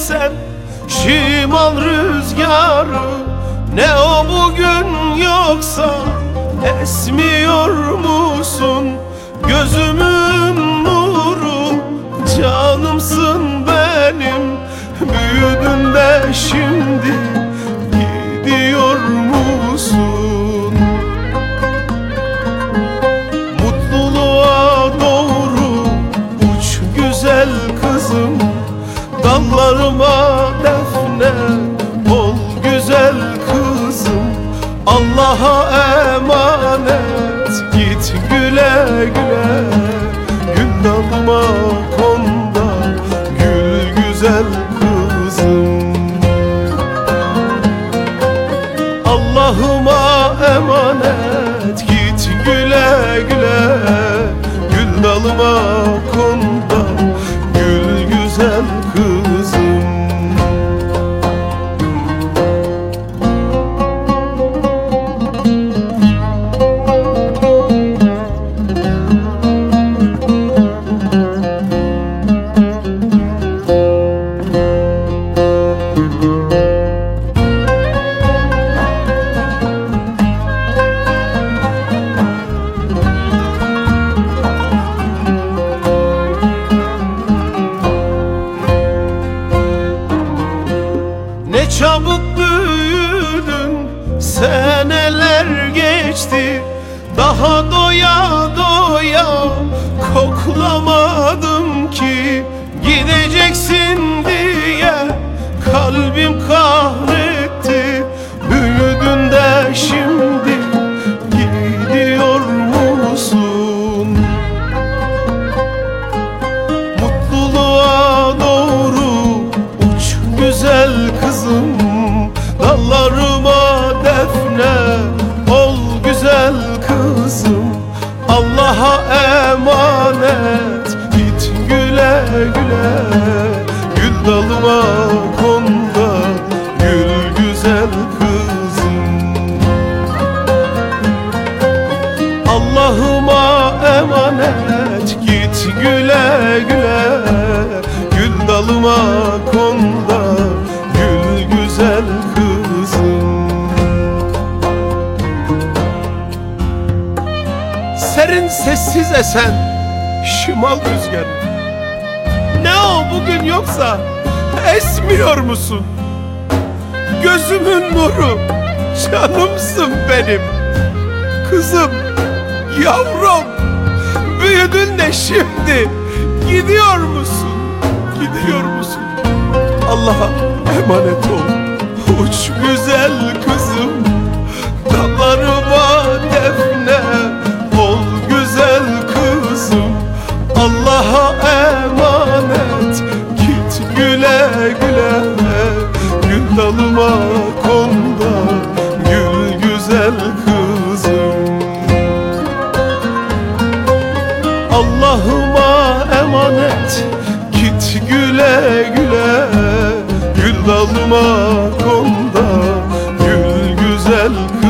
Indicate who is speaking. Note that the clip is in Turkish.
Speaker 1: sen şimal rüzgarı, ne o bugün yoksa esmiyor musun? Gözümün nuru, canımsın benim, büyüdün de şimdi gidiyor musun? Mutluluğa doğru uç güzel kızım, dallarıma defne ol güzel kızım. Allah'a emanet git güle güle, gül dalıma kon da gül güzel kızım. Allah'ıma emanet git güle güle, gül dalıma kon da gül güzel kızım. Ne çabuk büyüdün, seneler geçti, daha doya doya koklamadım ki. Gideceksin diye kalbim kahretti, büyüdün de şimdi gidiyor musun? Mutluluğa doğru uç güzel kızım, dallarıma defne ol güzel kızım. Allah'a emanet git güle güle, gül dalıma kon da gül güzel kızım. Allah'ıma emanet git güle güle, gül dalıma kon da gül güzel kızım. Serin sessiz esen şimal rüzgarı, ne o bugün yoksa esmiyor musun? Gözümün nuru, canımsın benim, kızım, yavrum, büyüdün de şimdi gidiyor musun? Gidiyor musun? Allah'a emanet ol uç güzel kızım, dallarıma defne ol güzel kızım. Allah'a emanet git güle güle, gül dalıma kon da gül güzel kızım. Allah'ıma emanet git güle güle, gül dalıma kon da gül güzel kızım.